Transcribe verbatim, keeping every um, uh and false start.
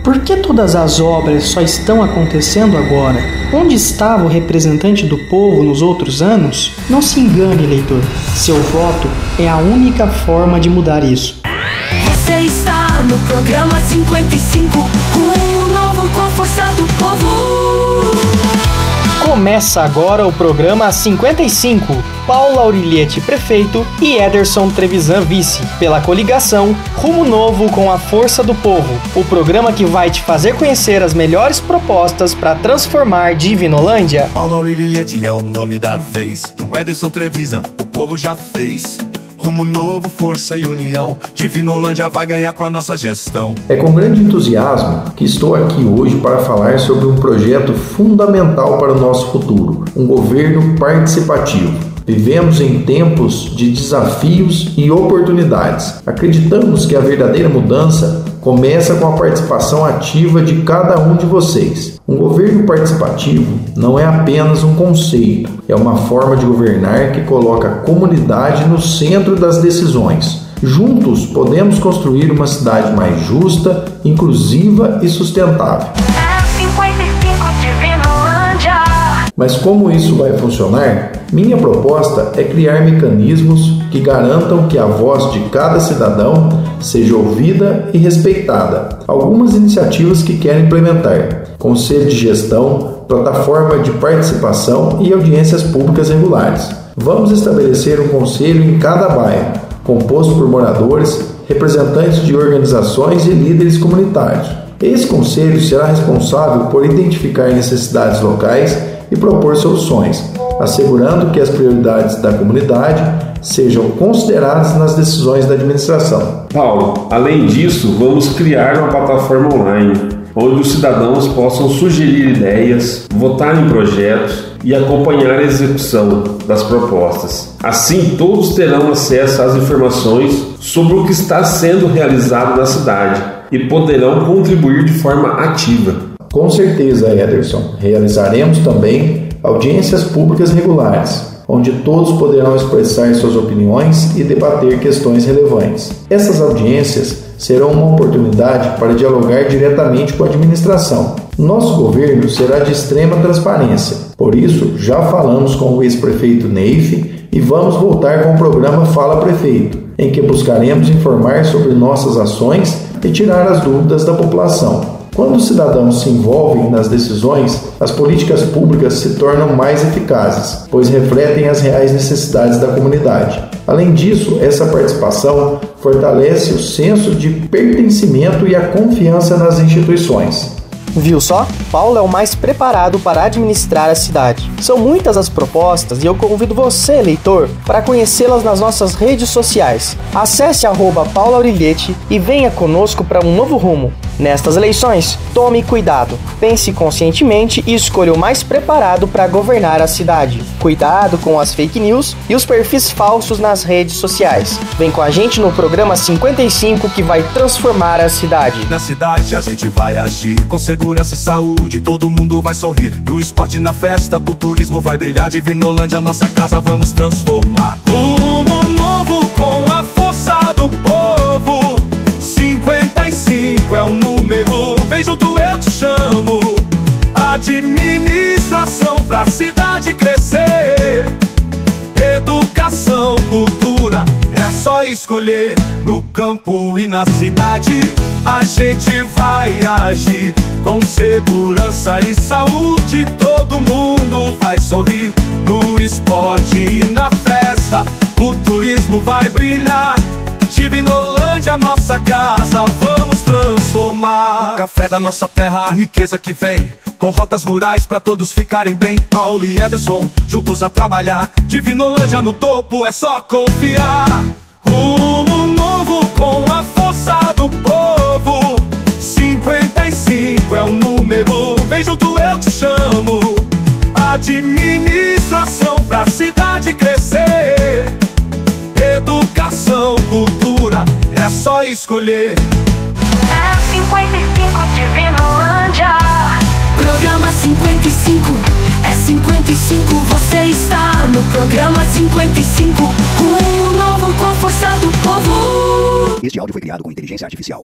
Por que todas as obras só estão acontecendo agora? Onde estava o representante do povo nos outros anos? Não se engane, eleitor. Seu voto é a única forma de mudar isso. Você está no programa cinquenta e cinco, um novo com a força do povo. Começa agora o programa cinquenta e cinco. Paula Auriliete, prefeito, e Ederson Trevisan, vice, pela coligação Rumo Novo com a Força do Povo. O programa que vai te fazer conhecer as melhores propostas para transformar Divinolândia. Paula Auriliete é o nome da vez. O Ederson Trevisan, o povo já fez. Rumo Novo, força e união. Divinolândia vai ganhar com a nossa gestão. É com grande entusiasmo que estou aqui hoje para falar sobre um projeto fundamental para o nosso futuro, um governo participativo. Vivemos em tempos de desafios e oportunidades. Acreditamos que a verdadeira mudança começa com a participação ativa de cada um de vocês. Um governo participativo não é apenas um conceito, é uma forma de governar que coloca a comunidade no centro das decisões. Juntos podemos construir uma cidade mais justa, inclusiva e sustentável. Mas como isso vai funcionar? Minha proposta é criar mecanismos que garantam que a voz de cada cidadão seja ouvida e respeitada. Algumas iniciativas que quero implementar: conselho de gestão, plataforma de participação e audiências públicas regulares. Vamos estabelecer um conselho em cada bairro, composto por moradores, representantes de organizações e líderes comunitários. Esse conselho será responsável por identificar necessidades locais e propor soluções, assegurando que as prioridades da comunidade sejam consideradas nas decisões da administração. Paulo, além disso, vamos criar uma plataforma online, onde os cidadãos possam sugerir ideias, votar em projetos e acompanhar a execução das propostas. Assim, todos terão acesso às informações sobre o que está sendo realizado na cidade e poderão contribuir de forma ativa. Com certeza, Ederson, realizaremos também audiências públicas regulares, onde todos poderão expressar suas opiniões e debater questões relevantes. Essas audiências serão uma oportunidade para dialogar diretamente com a administração. Nosso governo será de extrema transparência, por isso já falamos com o ex-prefeito Neif e vamos voltar com o programa Fala Prefeito, em que buscaremos informar sobre nossas ações e tirar as dúvidas da população. Quando os cidadãos se envolvem nas decisões, as políticas públicas se tornam mais eficazes, pois refletem as reais necessidades da comunidade. Além disso, essa participação fortalece o senso de pertencimento e a confiança nas instituições. Viu só? Paulo é o mais preparado para administrar a cidade. São muitas as propostas e eu convido você, eleitor, para conhecê-las nas nossas redes sociais. Acesse arroba Paula Auriliete e venha conosco para um novo rumo. Nestas eleições, tome cuidado, pense conscientemente e escolha o mais preparado para governar a cidade. Cuidado com as fake news e os perfis falsos nas redes sociais. Vem com a gente no programa cinquenta e cinco que vai transformar a cidade. Na cidade a gente vai agir com segurança e saúde, todo mundo vai sorrir. No esporte, na festa, pro turismo vai brilhar. Divinolândia, nossa casa, vamos transformar. Rumo Novo com a força do povo. cinquenta e cinco é o número, vem junto eu te chamo. Administração pra cidade crescer. Educação, cultura, é só escolher. No campo e na cidade a gente vai agir com segurança e saúde, todo mundo vai sorrir. No esporte e na festa, o turismo vai brilhar. Divinolândia, nossa casa, vamos transformar. O café da nossa terra, a riqueza que vem, com rotas rurais pra todos ficarem bem. Paulo e Ederson, juntos a trabalhar. Divinolândia no topo, é só confiar. Rumo Novo com a força do povo. cinquenta e cinco é o número, vem junto eu te chamo. Administração pra cidade crescer. Educação, cultura, é só escolher. É cinquenta e cinco Divinolândia. Programa cinquenta e cinco, é cinquenta e cinco. Você está no programa cinquenta e cinco, um novo com a força do povo. Este áudio foi criado com inteligência artificial.